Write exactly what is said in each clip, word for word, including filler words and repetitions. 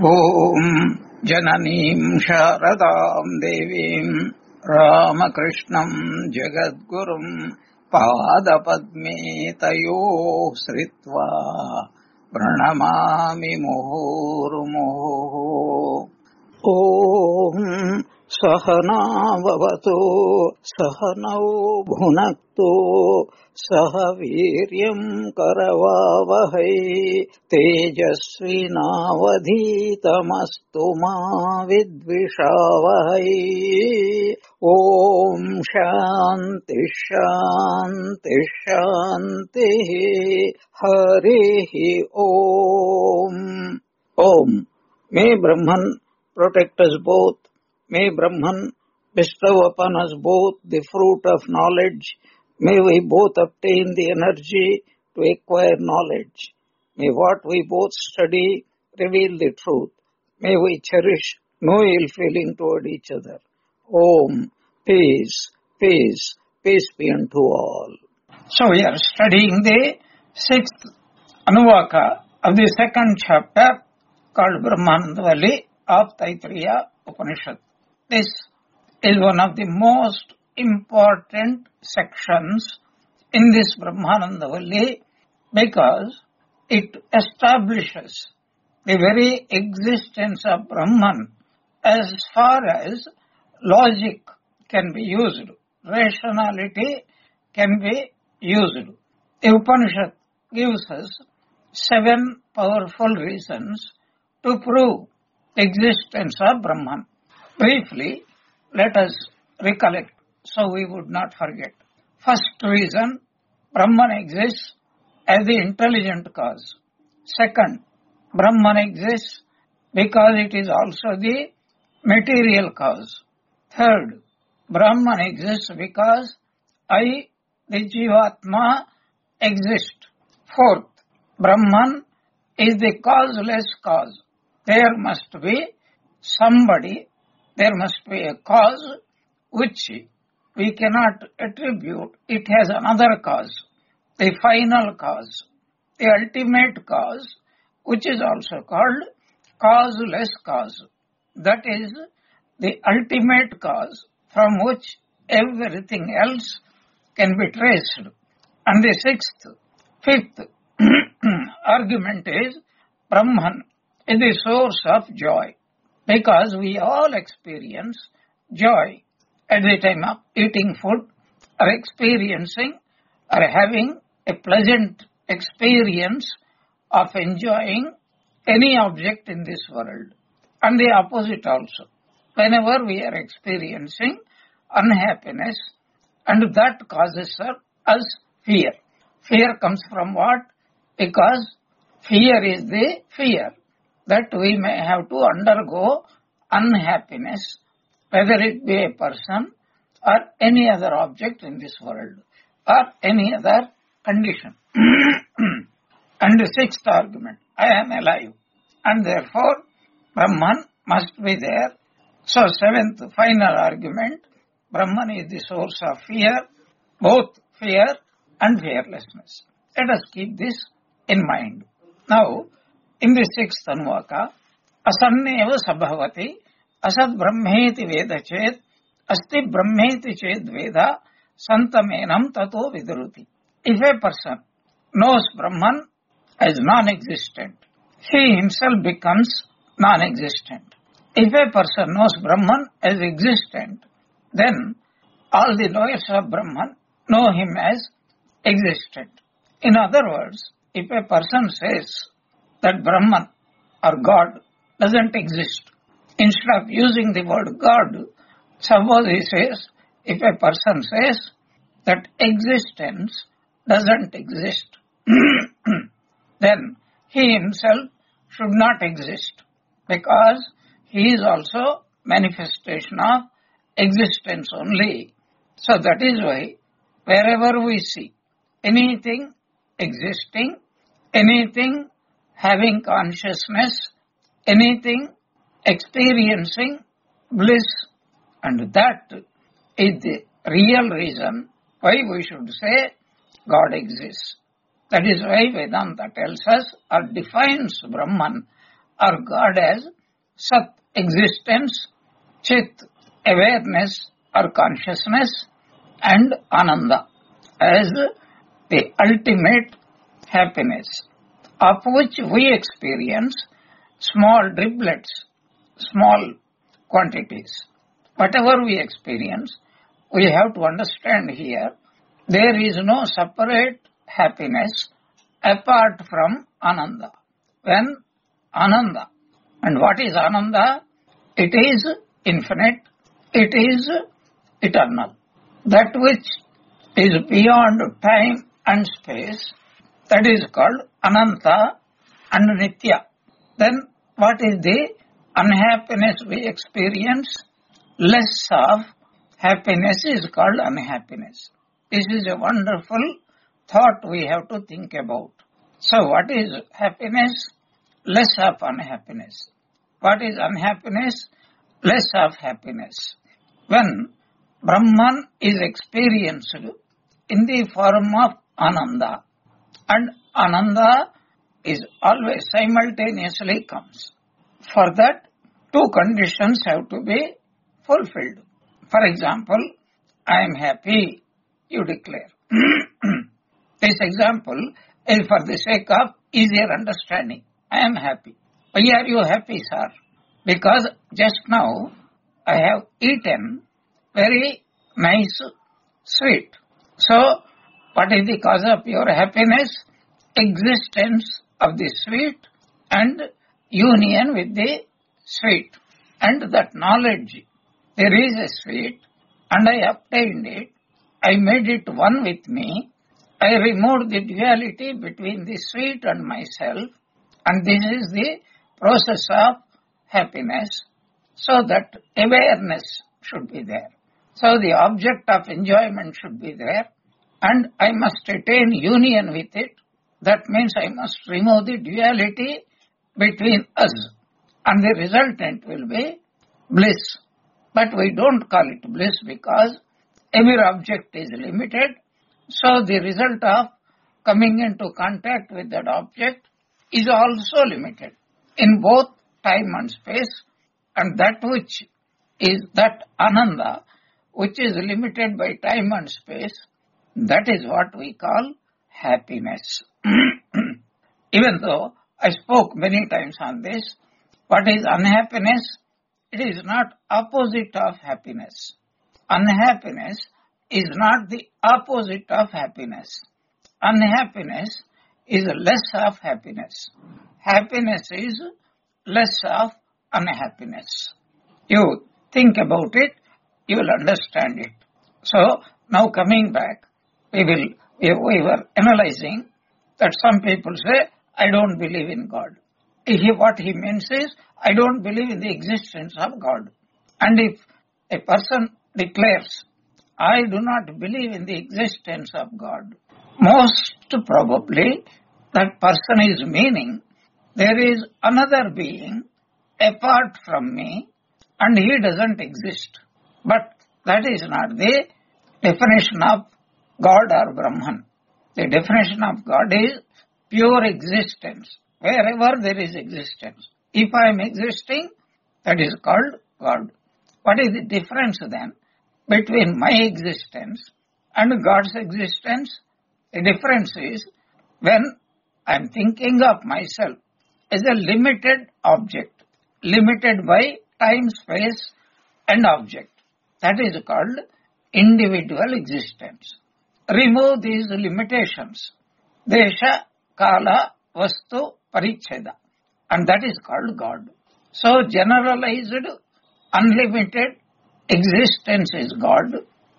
ॐ जननीं शारदां देवीं रामकृष्णं जगद्गुरुं पादपद्मे तयोः श्रित्वा प्रणमामि मुहुर्मुहुः। ॐ सहनाववतु सहनौ भुनक्तु सह वीर्यं करवावहै तेजस्विनावधीतमस्तु मा विद्विषावहै। ॐ शान्ति शान्ति शान्तिः। हरिः ॐ। ॐ मे Brahman protect us both. May Brahman bestow upon us both the fruit of knowledge. May we both obtain the energy to acquire knowledge. May what we both study reveal the truth. May we cherish no ill feeling toward each other. Om, peace, peace, peace be unto all. So we are studying the sixth Anuvaka of the second chapter called Brahmanandavali of Taittiriya Upanishad. This is one of the most important sections in this Brahmanandavali because it establishes the very existence of Brahman as far as logic can be used, rationality can be used. The Upanishad gives us seven powerful reasons to prove the existence of Brahman. Briefly, let us recollect so we would not forget. First reason, Brahman exists as the intelligent cause. Second, Brahman exists because it is also the material cause. Third, Brahman exists because I, the Jivatma, exist. Fourth, Brahman is the causeless cause. There must be somebody, there must be a cause which we cannot attribute. It has another cause, the final cause, the ultimate cause, which is also called causeless cause. That is the ultimate cause from which everything else can be traced. And the sixth, fifth argument is Brahman is the source of joy, because we all experience joy at the time of eating food or experiencing or having a pleasant experience of enjoying any object in this world. And the opposite also. Whenever we are experiencing unhappiness, and that causes us fear. Fear comes from what? Because fear is the fear that we may have to undergo unhappiness, whether it be a person or any other object in this world or any other condition. And the sixth argument, I am alive and therefore Brahman must be there. So seventh final argument, Brahman is the source of fear, both fear and fearlessness. Let us keep this in mind. Now, in the sixth Anuvaka, asanneva sabhavati asad brahmeti veda chet asti brahmeti chet veda santamenam tato viduruti. If a person knows Brahman as non-existent, he himself becomes non-existent. If a person knows Brahman as existent, then all the knowers of Brahman know him as existent. In other words, if a person says that Brahman or God doesn't exist, instead of using the word God, suppose he says, if a person says that existence doesn't exist, then he himself should not exist, because he is also manifestation of existence only. So that is why wherever we see anything existing, anything having consciousness, anything experiencing bliss, and that is the real reason why we should say God exists. That is why Vedanta tells us or defines Brahman or God as Sat, existence, Chit, awareness or consciousness, and Ananda as the ultimate happiness, of which we experience small driblets, small quantities. Whatever we experience, we have to understand here, there is no separate happiness apart from Ananda. When Ananda, and what is Ananda? It is infinite, it is eternal. That which is beyond time and space, that is called Ananta and Nitya. Then what is the unhappiness we experience? Less of happiness is called unhappiness. This is a wonderful thought we have to think about. So what is happiness? Less of unhappiness. What is unhappiness? Less of happiness. When Brahman is experienced in the form of Ananda, and Ananda is always simultaneously comes. For that, two conditions have to be fulfilled. For example, I am happy, you declare. This example is for the sake of easier understanding. I am happy. Why are you happy, sir? Because just now I have eaten very nice sweet. So, what is the cause of your happiness? Existence of the sweet and union with the sweet. And that knowledge, there is a sweet and I obtained it. I made it one with me. I removed the duality between the sweet and myself. And this is the process of happiness. So that awareness should be there. So the object of enjoyment should be there. And I must attain union with it. That means I must remove the duality between us. And the resultant will be bliss. But we don't call it bliss because every object is limited. So the result of coming into contact with that object is also limited in both time and space. And that which is that Ananda, which is limited by time and space, that is what we call happiness. Even though I spoke many times on this, what is unhappiness? It is not opposite of happiness. Unhappiness is not the opposite of happiness. Unhappiness is less of happiness. Happiness is less of unhappiness. You think about it, you will understand it. So, now coming back, we will, we, we were analyzing that some people say, I don't believe in God. He, what he means is, I don't believe in the existence of God. And if a person declares, I do not believe in the existence of God, most probably that person is meaning there is another being apart from me and he doesn't exist. But that is not the definition of God or Brahman. The definition of God is pure existence, wherever there is existence. If I am existing, that is called God. What is the difference then between my existence and God's existence? The difference is when I am thinking of myself as a limited object, limited by time, space and object. That is called individual existence. Remove these limitations. Desha, Kala, Vastu, Paricheda. And that is called God. So generalized, unlimited existence is God.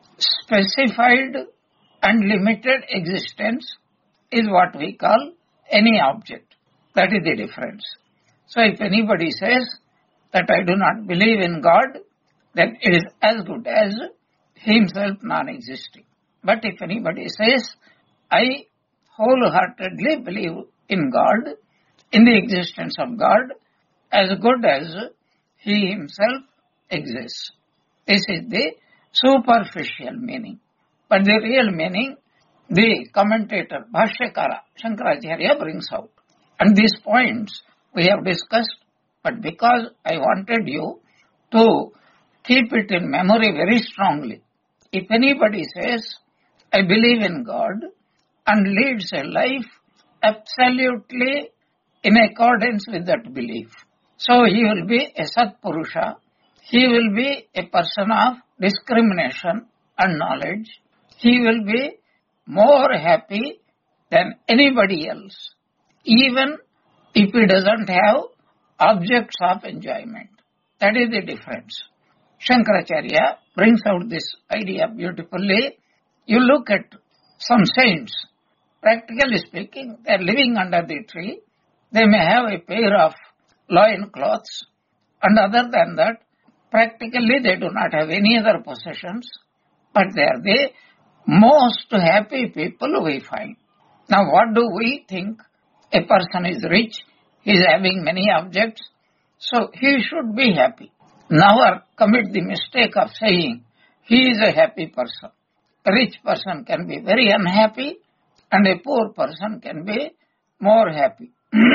Specified and limited existence is what we call any object. That is the difference. So if anybody says that I do not believe in God, then it is as good as himself non-existing. But if anybody says, I wholeheartedly believe in God, in the existence of God, as good as he himself exists. This is the superficial meaning. But the real meaning, the commentator, Bhashyakara, Shankaracharya brings out. And these points we have discussed But because I wanted you to keep it in memory very strongly, if anybody says, I believe in God and leads a life absolutely in accordance with that belief, so he will be a Satpurusha, he will be a person of discrimination and knowledge, he will be more happy than anybody else, even if he doesn't have objects of enjoyment. That is the difference. Shankaracharya brings out this idea beautifully. You look at some saints, practically speaking, they are living under the tree. They may have a pair of loin cloths, and other than that, practically they do not have any other possessions, but they are the most happy people we find. Now what do we think? A person is rich, he is having many objects, so he should be happy. Never commit the mistake of saying he is a happy person. A rich person can be very unhappy and a poor person can be more happy.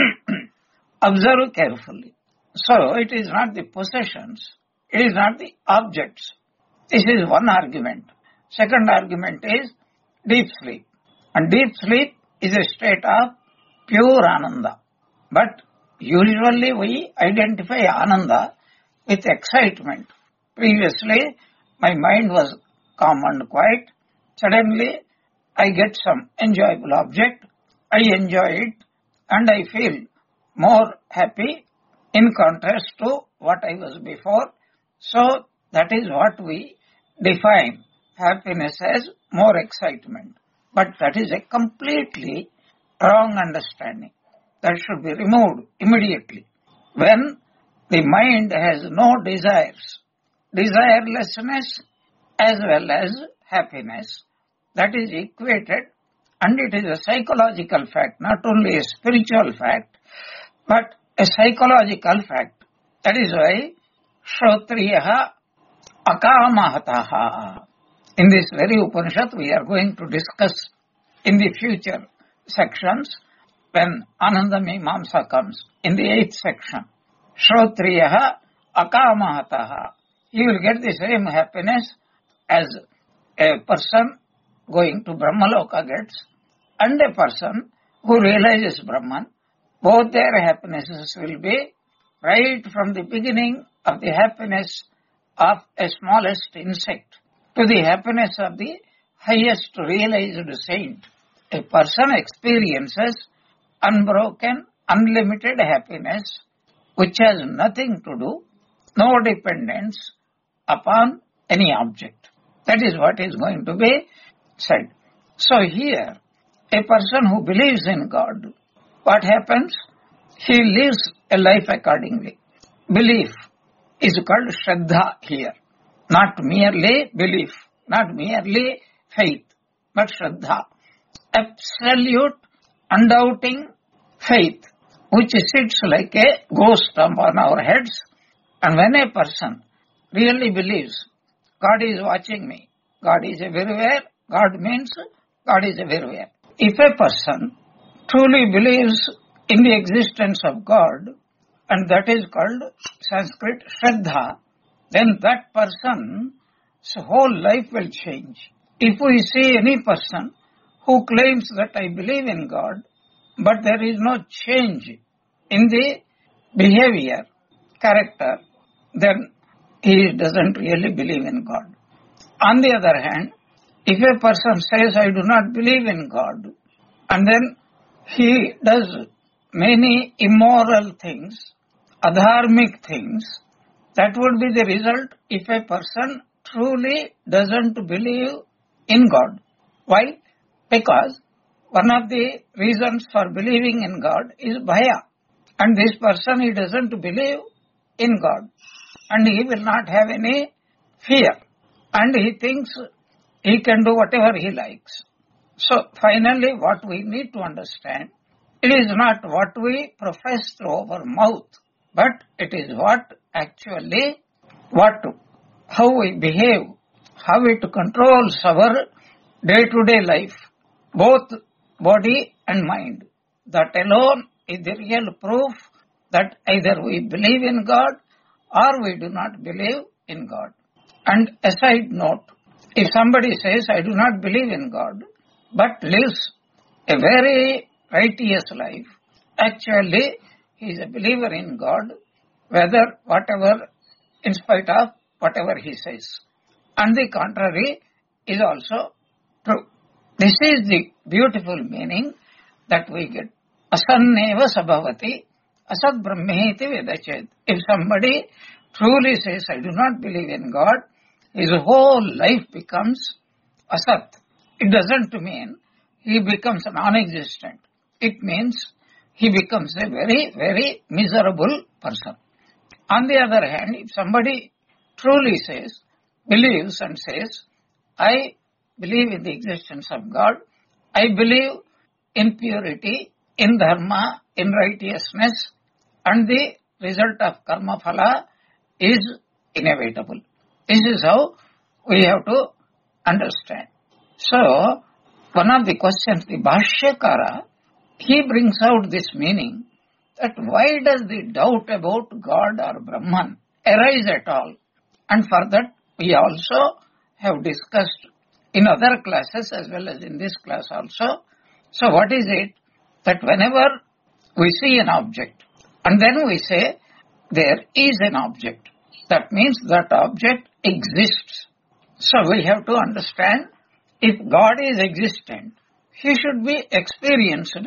Observe carefully. So it is not the possessions, it is not the objects. This is one argument. Second argument is deep sleep. And deep sleep is a state of pure Ananda. But usually we identify Ananda with excitement. Previously, my mind was calm and quiet. Suddenly, I get some enjoyable object. I enjoy it and I feel more happy in contrast to what I was before. So, that is what we define happiness as more excitement. But that is a completely wrong understanding. That should be removed immediately. When the mind has no desires, desirelessness as well as happiness, that is equated, and it is a psychological fact, not only a spiritual fact, but a psychological fact. That is why Shrotriyaha Akamahataha. In this very Upanishad we are going to discuss in the future sections when Ananda Mimamsa comes, in the eighth section. Shrotriyaha Akamahataha. He will get the same happiness as a person going to Brahmaloka gets, and a person who realizes Brahman. Both their happinesses will be right from the beginning of the happiness of a smallest insect to the happiness of the highest realized saint. A person experiences unbroken, unlimited happiness which has nothing to do, no dependence upon any object. That is what is going to be said. So here, a person who believes in God, what happens? He lives a life accordingly. Belief is called Shraddha here. Not merely belief, not merely faith, but Shraddha. Absolute, undoubting faith, which sits like a ghost upon our heads. And when a person really believes, God is watching me, God is everywhere, God means God is everywhere. If a person truly believes in the existence of God, and that is called Sanskrit Shraddha, then that person's whole life will change. If we see any person who claims that I believe in God, but there is no change in the behavior, character, then he doesn't really believe in God. On the other hand, if a person says, I do not believe in God, and then he does many immoral things, adharmic things, that would be the result if a person truly doesn't believe in God. Why? Because one of the reasons for believing in God is bhaya. And this person, he doesn't believe in God. And he will not have any fear. And he thinks he can do whatever he likes. So finally what we need to understand, it is not what we profess through our mouth, but it is what actually, what, how we behave, how it controls our day-to-day life, both body and mind. That alone is the real proof that either we believe in God or we do not believe in God. And a side note, if somebody says, I do not believe in God, but lives a very righteous life, actually he is a believer in God, whether whatever, in spite of whatever he says. And the contrary is also true. This is the beautiful meaning that we get. Asanneva sabhavati, asad brahmeti vedachet. If somebody truly says, I do not believe in God, his whole life becomes asat. It doesn't mean he becomes non-existent. It means he becomes a very, very miserable person. On the other hand, if somebody truly says, believes and says, I believe in the existence of God, I believe in purity, in dharma, in righteousness, and the result of karma phala is inevitable. This is how we have to understand. So, one of the questions, the Bhashyakara, he brings out this meaning that why does the doubt about God or Brahman arise at all? And for that, we also have discussed in other classes as well as in this class also. So what is it? That whenever we see an object and then we say there is an object, that means that object exists. So we have to understand, if God is existent, he should be experienced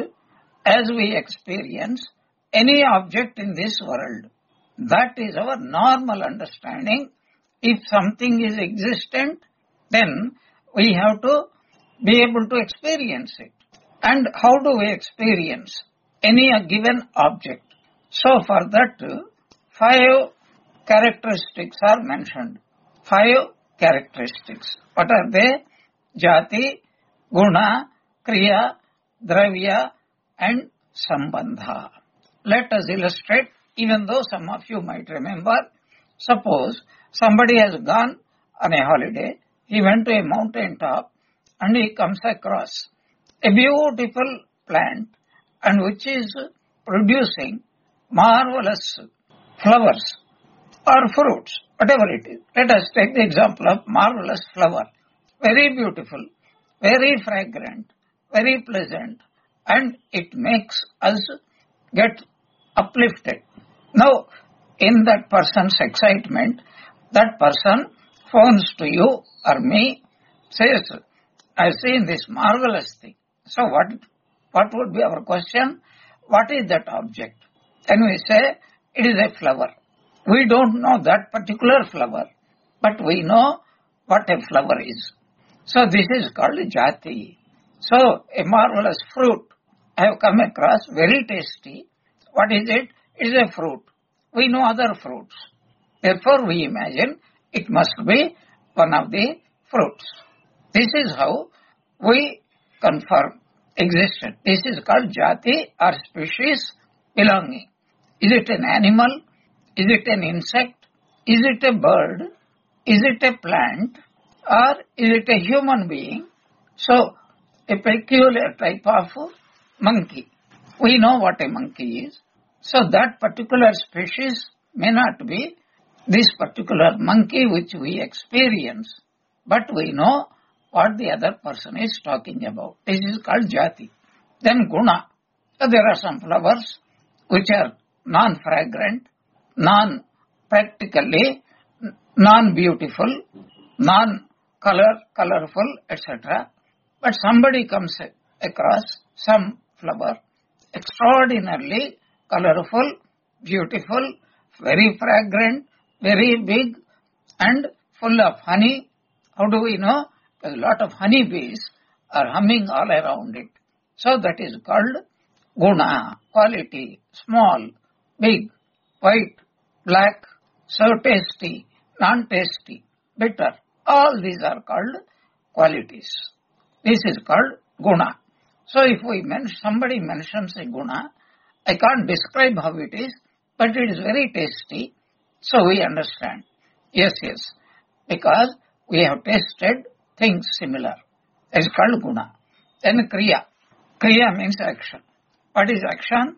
as we experience any object in this world. That is our normal understanding. If something is existent, then we have to be able to experience it. And how do we experience any given object? So for that, five characteristics are mentioned. Five characteristics. What are they? Jati, Guna, Kriya, Dravya, and Sambandha. Let us illustrate, even though some of you might remember. Suppose somebody has gone on a holiday, he went to a mountain top and he comes across a beautiful plant and which is producing marvelous flowers or fruits, whatever it is. Let us take the example of marvelous flower. Very beautiful, very fragrant, very pleasant, and it makes us get uplifted. Now, in that person's excitement, that person phones to you or me, says, I've seen this marvelous thing. So what, what would be our question? What is that object? And we say, it is a flower. We don't know that particular flower, but we know what a flower is. So this is called jati. So a marvelous fruit I have come across, very tasty. What is it? It is a fruit. We know other fruits. Therefore we imagine it must be one of the fruits. This is how we confirm existence. This is called jati or species belonging. Is it an animal? Is it an insect? Is it a bird? Is it a plant? Or is it a human being? So, a peculiar type of monkey. We know what a monkey is. So, that particular species may not be this particular monkey which we experience, but we know what the other person is talking about. This is called jati. Then guna. So, there are some flowers which are non-fragrant, non-practically, non-beautiful, non-color, colorful, et cetera. But somebody comes across some flower, extraordinarily colorful, beautiful, very fragrant, very big, and full of honey. How do we know? A lot of honey bees are humming all around it. So that is called guna, quality, small, big, white, black, so tasty, non-tasty, bitter. All these are called qualities. This is called guna. So if we men- somebody mentions a guna, I can't describe how it is, but it is very tasty. So we understand. Yes, yes. Because we have tasted things similar. It is called guna. Then kriya. Kriya means action. What is action?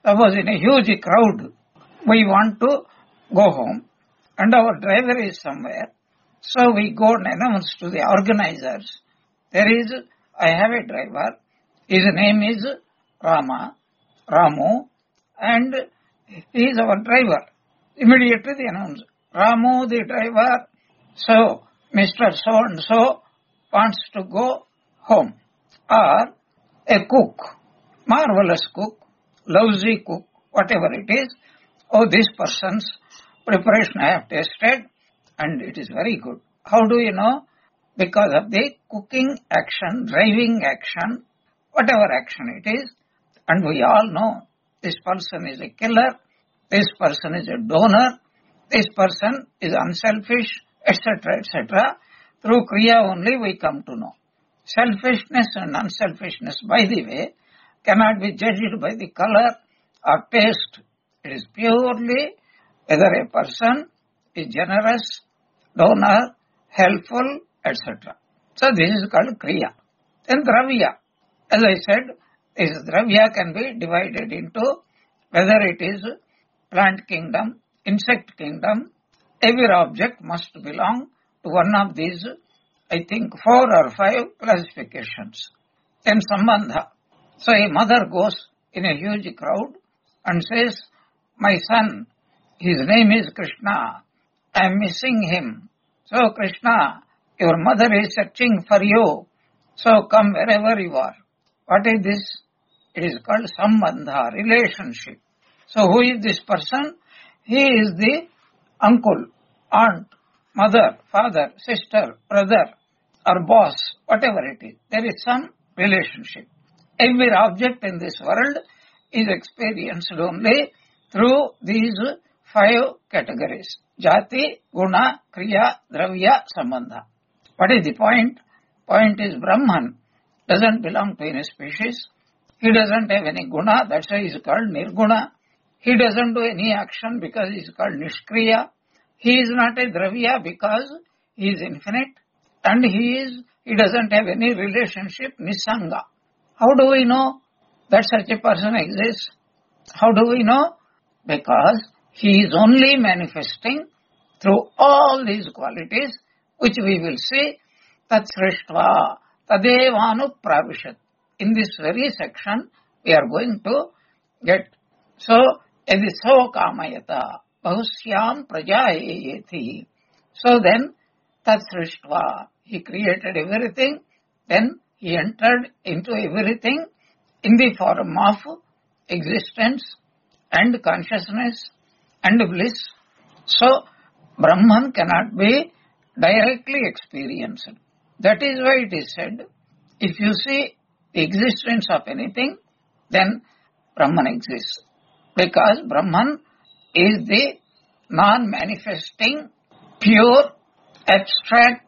Suppose in a huge crowd, we want to go home and our driver is somewhere. So we go and announce to the organizers, there is, I have a driver, his name is Rama, Ramu, and he is our driver. Immediately they announce, Ramu the driver, so Mister So-and-so wants to go home. Or a cook, marvelous cook, lousy cook, whatever it is, oh, this person's preparation I have tasted and it is very good. How do you know? Because of the cooking action, driving action, whatever action it is, and we all know this person is a killer, this person is a donor, this person is unselfish, et cetera, et cetera. Through Kriya only we come to know. Selfishness and unselfishness, by the way, cannot be judged by the color or taste. It is purely whether a person is generous, donor, helpful, et cetera. So this is called Kriya. Then Dravya. As I said, this Dravya can be divided into whether it is plant kingdom, insect kingdom. Every object must belong to one of these, I think, four or five classifications. Then Sambandha. So a mother goes in a huge crowd and says, my son, his name is Krishna, I am missing him. So Krishna, your mother is searching for you, so come wherever you are. What is this? It is called Sambandha, relationship. So who is this person? He is the uncle, aunt, mother, father, sister, brother, or boss, whatever it is. There is some relationship. Every object in this world is experienced only through these five categories. Jati, Guna, Kriya, Dravya, Sambandha. What is the point? Point is Brahman doesn't belong to any species. He doesn't have any guna, that's why he is called Nirguna. He doesn't do any action because he is called Nishkriya. He is not a Dravya because he is infinite. And he is, he doesn't have any relationship, Nisanga. How do we know that such a person exists? How do we know? Because he is only manifesting through all these qualities, which we will see, Tat Srishtva, Tadevanu Pravishat. In this very section, we are going to get. So, Ediso Kamayata, Bahusyam Prajayeti. So then, Tat Srishtva, he created everything, then he entered into everything in the form of existence and consciousness and bliss. So, Brahman cannot be directly experienced. That is why it is said, if you see the existence of anything, then Brahman exists. Because Brahman is the non-manifesting, pure, abstract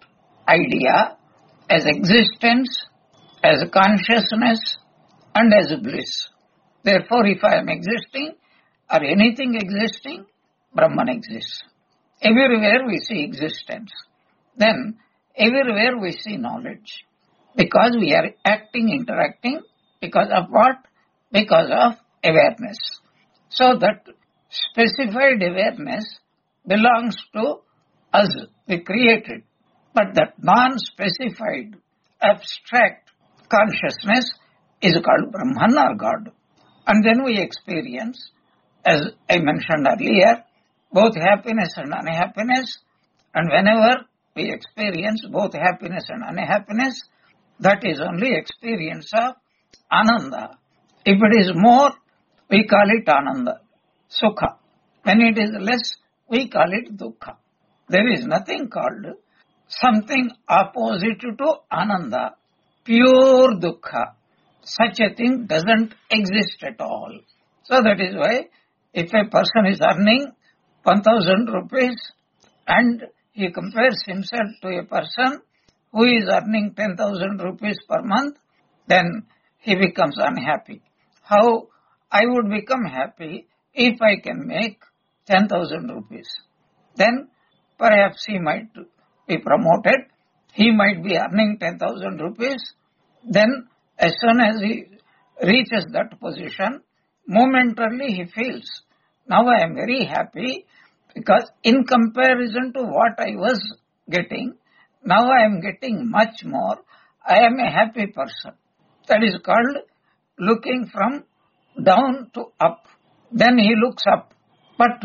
idea as existence, as consciousness, and as bliss. Therefore, if I am existing, or anything existing, Brahman exists. Everywhere we see existence. Then, everywhere we see knowledge. Because we are acting, interacting, because of what? Because of awareness. So that specified awareness belongs to us, the created. But that non-specified, abstract consciousness is called Brahman or God. And then we experience, as I mentioned earlier, both happiness and unhappiness. And whenever we experience both happiness and unhappiness, that is only experience of Ananda. If it is more, we call it Ananda, Sukha. When it is less, we call it Dukkha. There is nothing called something opposite to Ananda, pure Dukkha. Such a thing doesn't exist at all. So that is why if a person is earning one thousand rupees and he compares himself to a person who is earning ten thousand rupees per month, then he becomes unhappy. How I would become happy if I can make ten thousand rupees. Then perhaps he might be promoted. He might be earning ten thousand rupees. Then as soon as he reaches that position, momentarily he feels, now I am very happy because in comparison to what I was getting, now I am getting much more. I am a happy person. That is called looking from down to up. Then he looks up. But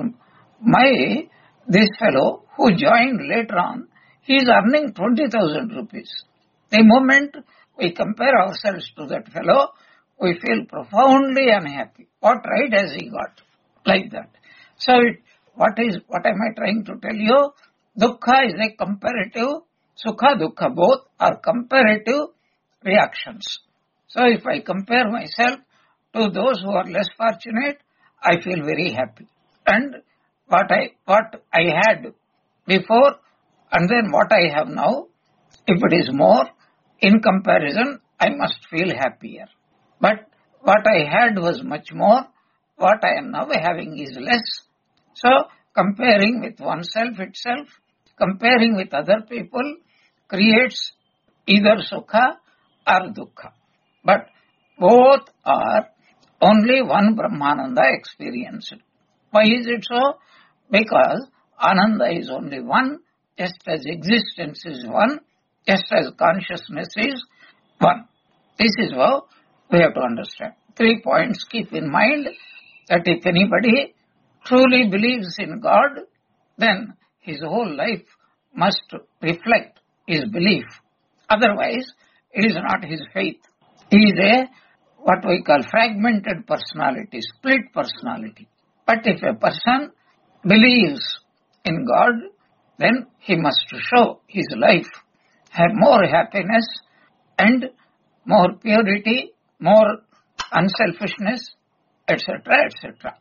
my, this fellow who joined later on, he is earning twenty thousand rupees. The moment we compare ourselves to that fellow, we feel profoundly unhappy. What right has he got? Like that. So it, what is, what am I trying to tell you? Dukkha is a comparative, sukha, dukkha, both are comparative reactions. So if I compare myself to those who are less fortunate, I feel very happy. And what I, what I had before and then what I have now, if it is more, in comparison, I must feel happier. But what I had was much more, what I am now having is less. So comparing with oneself itself, comparing with other people creates either sukha or dukkha. But both are only one Brahmananda experienced. Why is it so? Because Ananda is only one, just as existence is one, just as consciousness is one. This is how we have to understand. Three points. Keep in mind that if anybody truly believes in God, then his whole life must reflect his belief. Otherwise, it is not his faith. He is a, what we call, fragmented personality, split personality. But if a person believes in God, then he must show his life have more happiness and more purity, more unselfishness, et cetera, et cetera.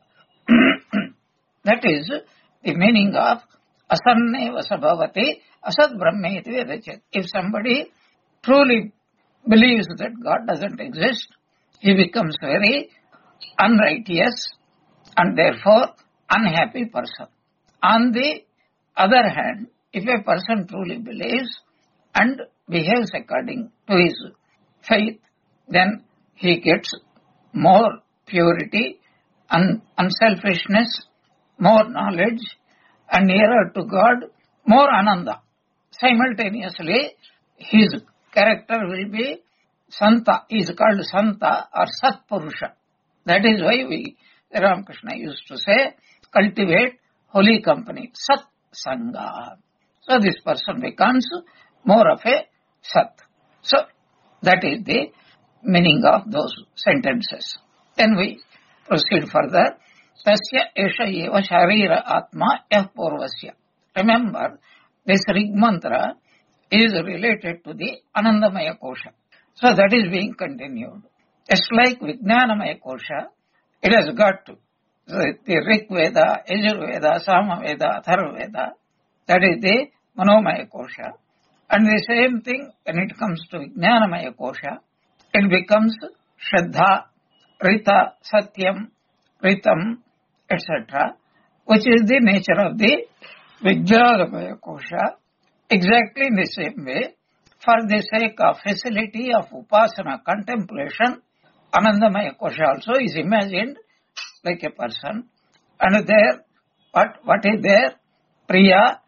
That is the meaning of asanne vasabhavati asad brahmeti vedachet. If somebody truly believes that God doesn't exist, he becomes very unrighteous and therefore unhappy person. On the other hand, if a person truly believes and behaves according to his faith, then he gets more purity and unselfishness, more knowledge, and nearer to God, more ananda. Simultaneously, his character will be Santa, is called Santa or Satpurusha. That is why we, Ramakrishna used to say, cultivate holy company, Sat Sangha. So this person becomes more of a Sat. So that is the meaning of those sentences. Then we proceed further. Tasya esha eva sharira atma yah purvasya. Remember, this Rig mantra is related to the Anandamaya Kosha. So that is being continued. Just like Vijnanamaya Kosha, it has got to. The, the Rig Veda, Yajurveda, Samaveda, Atharvaveda, that is the Manomaya Kosha. And the same thing when it comes to Vijnanamaya Kosha, it becomes Shraddha, Rita, Satyam, Ritam, et cetera, which is the nature of the Vijnanamaya Kosha. Exactly in the same way, for the sake of facility of Upasana contemplation, Anandamaya Kosha also is imagined like a person. And there, what, what is there? Priya,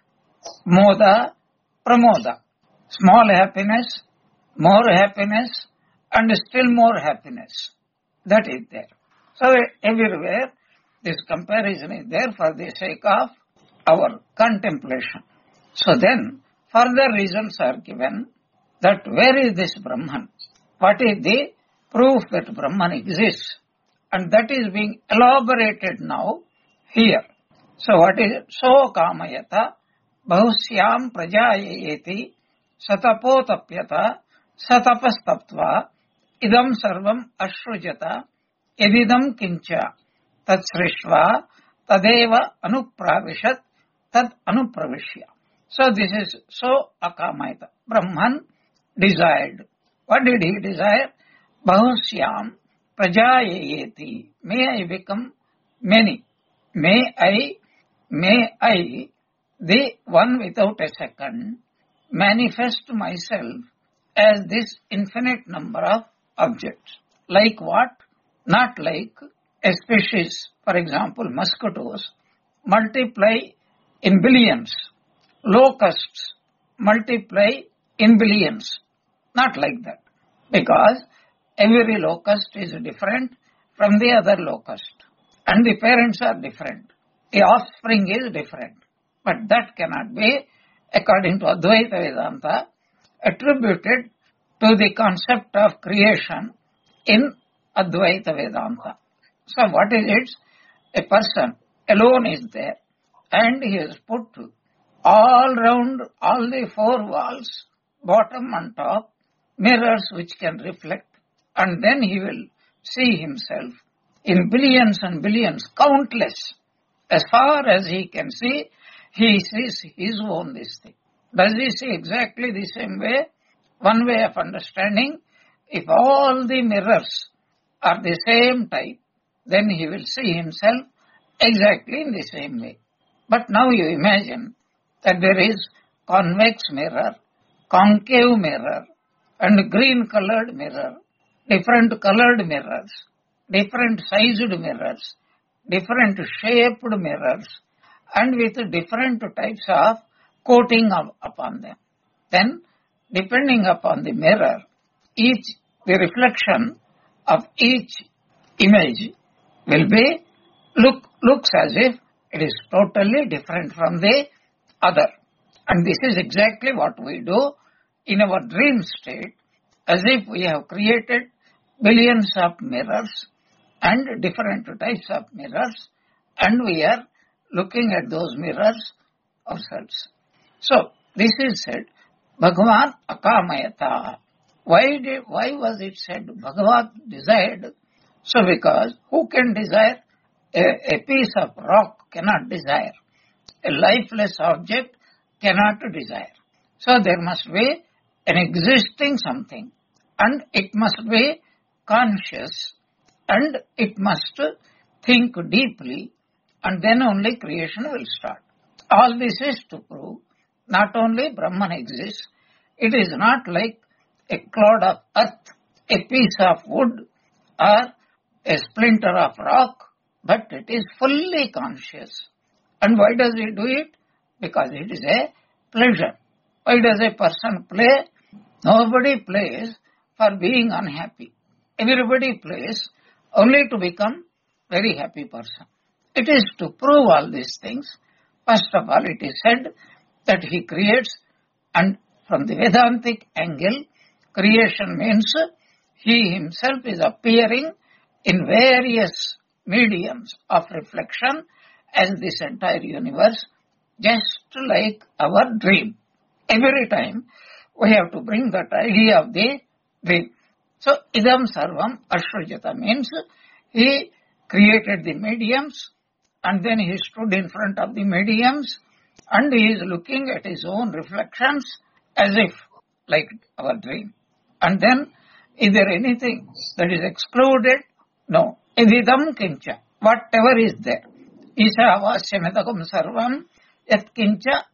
Moda, Pramoda. Small happiness, more happiness, and still more happiness. That is there. So everywhere, this comparison is there for the sake of our contemplation. So then, further reasons are given that where is this Brahman? What is the proof that Brahman exists? And that is being elaborated now here. So what is it? So kamayata bahusyam prajayeti satapotapyata satapastaptva idam sarvam ashrujata edidam kincha tat srishva tadeva anupravishat tad anupravishya. So this is so akamayata. Brahman desired. What did he desire? Bahusyam prajayeti. May I become many. May I, may I, the one without a second, manifest myself as this infinite number of objects. Like what? Not like a species, for example, mosquitoes, multiply in billions. Locusts multiply in billions. Not like that. Because every locust is different from the other locust. And the parents are different. The offspring is different. But that cannot be, according to Advaita Vedanta, attributed to the concept of creation in Advaita Vedanta. So what is it? A person alone is there and he is put all round all the four walls, bottom and top, mirrors which can reflect, and then he will see himself in billions and billions, countless. As far as he can see, he sees his own this thing. Does he see exactly the same way? One way of understanding, if all the mirrors are the same type, then he will see himself exactly in the same way. But now you imagine that there is convex mirror, concave mirror, and green colored mirror, different colored mirrors, different sized mirrors, different shaped mirrors, and with different types of coating up upon them. Then, depending upon the mirror, each, the reflection of each image will be, look, looks as if it is totally different from the other. And this is exactly what we do in our dream state, as if we have created billions of mirrors and different types of mirrors, and we are looking at those mirrors ourselves. So, this is said, Bhagavan akamayata. Why did, why was it said Bhagavan desired? So, because who can desire? A, a piece of rock cannot desire. A lifeless object cannot desire. So, there must be an existing something, and it must be conscious, and it must think deeply, and then only creation will start. All this is to prove not only Brahman exists, it is not like a clod of earth, a piece of wood, or a splinter of rock, but it is fully conscious. And why does it do it? Because it is a pleasure. Why does a person play? Nobody plays for being unhappy. Everybody plays only to become very happy person. It is to prove all these things. First of all, it is said that he creates, and from the Vedantic angle, creation means he himself is appearing in various mediums of reflection as this entire universe, just like our dream. Every time we have to bring that idea of the dream. So, idam sarvam ashrujata means he created the mediums, and then he stood in front of the mediums, and he is looking at his own reflections as if like our dream. And then, is there anything that is excluded? No. Ididam kincha, whatever is there. Isha avasyamedagam sarvam yat kincha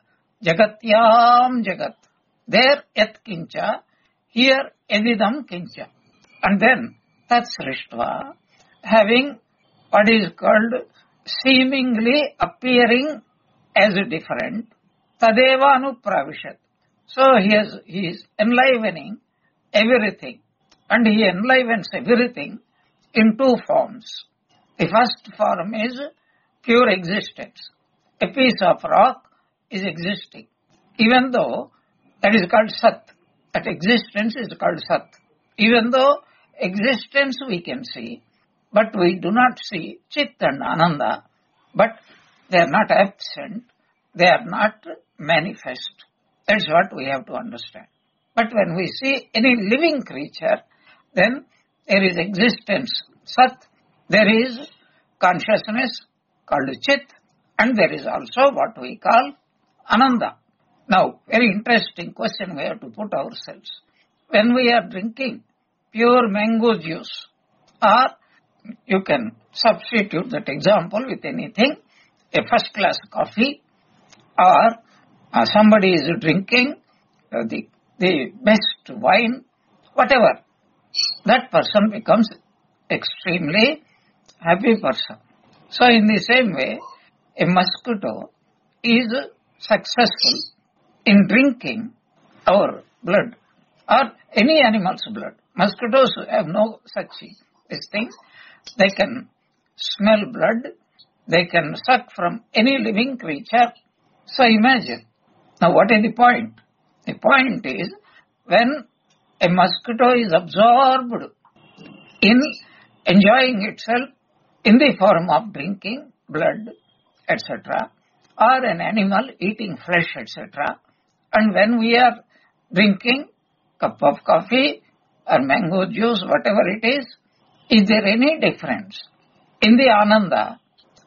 jagatyam jagat. There yat kincha, here edidam kincha. And then, tat srishtva, having what is called seemingly appearing as different, tadeva anupravishat. So he is, he is enlivening everything, and he enlivens everything in two forms. The first form is pure existence. A piece of rock is existing, even though that is called Sat. That existence is called Sat. Even though existence we can see, but we do not see Chit and Ananda, but they are not absent, they are not manifest. That's what we have to understand. But when we see any living creature, then there is existence, Sat, there is consciousness called Chit, and there is also what we call Ananda. Now, very interesting question we have to put ourselves. When we are drinking pure mango juice, or you can substitute that example with anything, a first class coffee, or uh, somebody is drinking uh, the, the best wine, whatever, that person becomes extremely happy person. So in the same way, a mosquito is successful in drinking our blood or any animal's blood. Mosquitoes have no such this thing. They can smell blood. They can suck from any living creature. So imagine. Now what is the point? The point is when a mosquito is absorbed in enjoying itself in the form of drinking blood, et cetera, or an animal eating flesh, et cetera, and when we are drinking cup of coffee or mango juice, whatever it is, is there any difference in the ananda?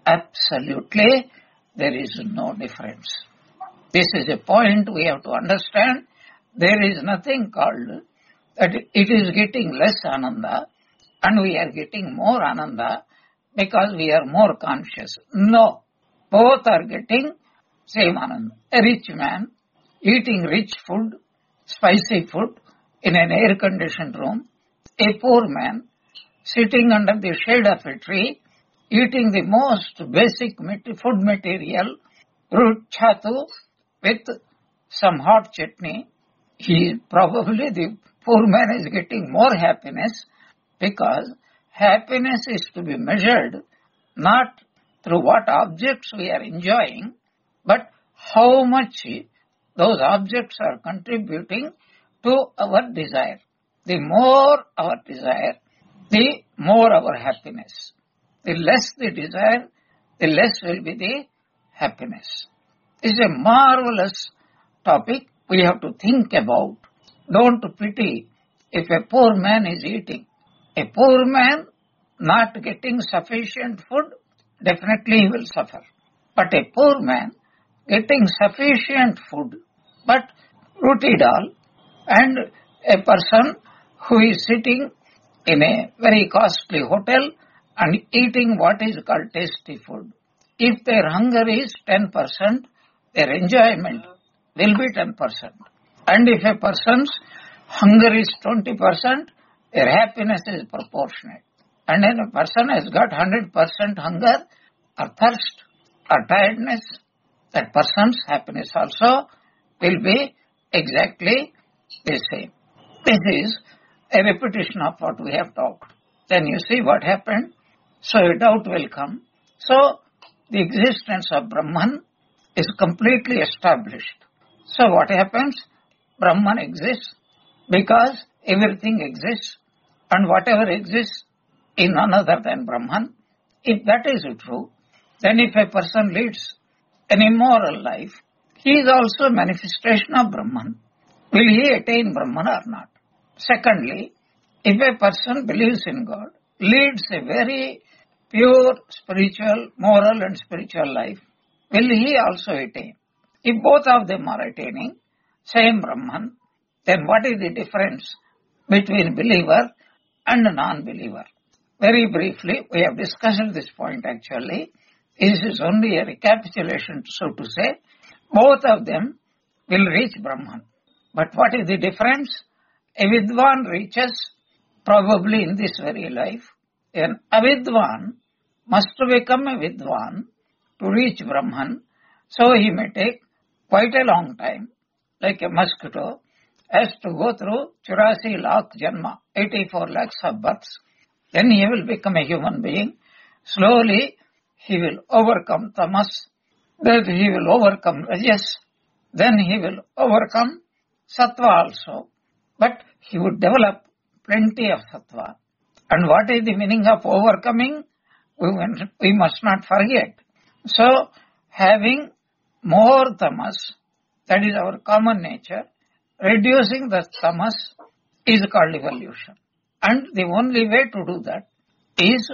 Absolutely, there is no difference. This is a point we have to understand. There is nothing called that it is getting less ananda and we are getting more ananda because we are more conscious. No, both are getting same ananda. A rich man eating rich food, spicy food in an air-conditioned room, a poor man sitting under the shade of a tree, eating the most basic food material, root chatu with some hot chutney, he probably, the poor man is getting more happiness because happiness is to be measured not through what objects we are enjoying, but how much those objects are contributing to our desire. The more our desire, the more our happiness. The less the desire, the less will be the happiness. It's a marvelous topic we have to think about. Don't pity if a poor man is eating. A poor man not getting sufficient food, definitely he will suffer. But a poor man getting sufficient food, but roti dal, and a person who is sitting in a very costly hotel and eating what is called tasty food. If their hunger is ten percent, their enjoyment will be ten percent. And if a person's hunger is twenty percent, their happiness is proportionate. And when a person has got one hundred percent hunger or thirst or tiredness, that person's happiness also will be exactly the same. This is a repetition of what we have talked. Then you see what happened. So a doubt will come. So the existence of Brahman is completely established. So what happens? Brahman exists because everything exists and whatever exists is none other than Brahman. If that is true, then if a person leads an immoral life, he is also a manifestation of Brahman. Will he attain Brahman or not? Secondly, if a person believes in God, leads a very pure spiritual, moral and spiritual life, will he also attain? If both of them are attaining same Brahman, then what is the difference between believer and non-believer? Very briefly, we have discussed this point actually. This is only a recapitulation, so to say. Both of them will reach Brahman. But what is the difference? A Vidwan reaches probably in this very life. An Avidwan must become a Vidwan to reach Brahman. So he may take quite a long time, like a mosquito, has to go through churasi lakh janma, eighty-four lakhs of births. Then he will become a human being. Slowly he will overcome tamas, then he will overcome rajas, then he will overcome sattva also. But he would develop plenty of sattva. And what is the meaning of overcoming? We, we must not forget. So, having more tamas, that is our common nature, reducing the tamas is called evolution. And the only way to do that is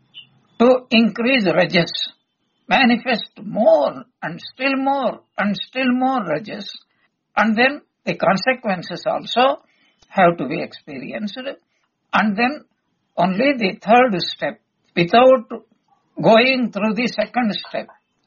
to increase rajas, manifest more and still more and still more rajas, and then the consequences also have to be experienced. And then only the third step, without going through the second step,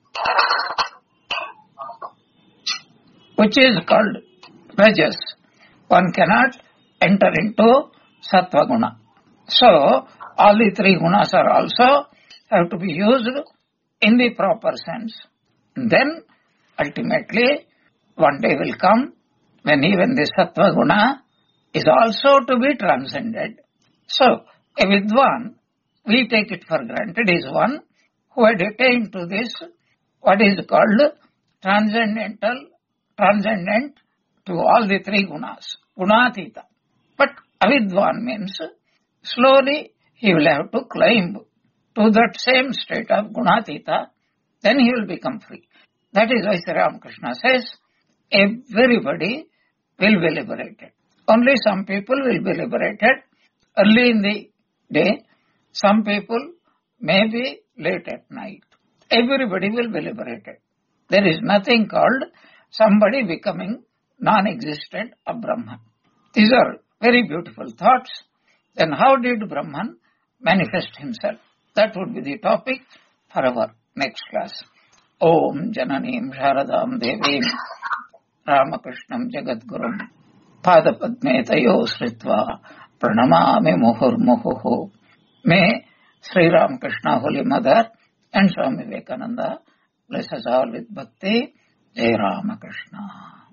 which is called rajas, one cannot enter into sattva guna. So, all the three gunas are also have to be used in the proper sense. And then, ultimately, one day will come when even the sattva guna is also to be transcended. So, a vidwan, we take it for granted, is one who had attained to this, what is called transcendental, transcendent to all the three gunas, gunatita. But avidwan means slowly he will have to climb to that same state of gunatita, then he will become free. That is why Sri Ramakrishna says, everybody will be liberated. Only some people will be liberated early in the day, some people may be late at night. Everybody will be liberated. There is nothing called somebody becoming non-existent of Brahman. These are very beautiful thoughts. Then how did Brahman manifest himself? That would be the topic for our next class. Om Jananim Sharadam Devim Ramakrishnam Jagadgurum Padapadme Tayo Sritva Pranamami Muhur Muhuhu. May Sri Ramakrishna, Holy Mother, and Swami Vivekananda bless us all with bhakti. Jai Ramakrishna.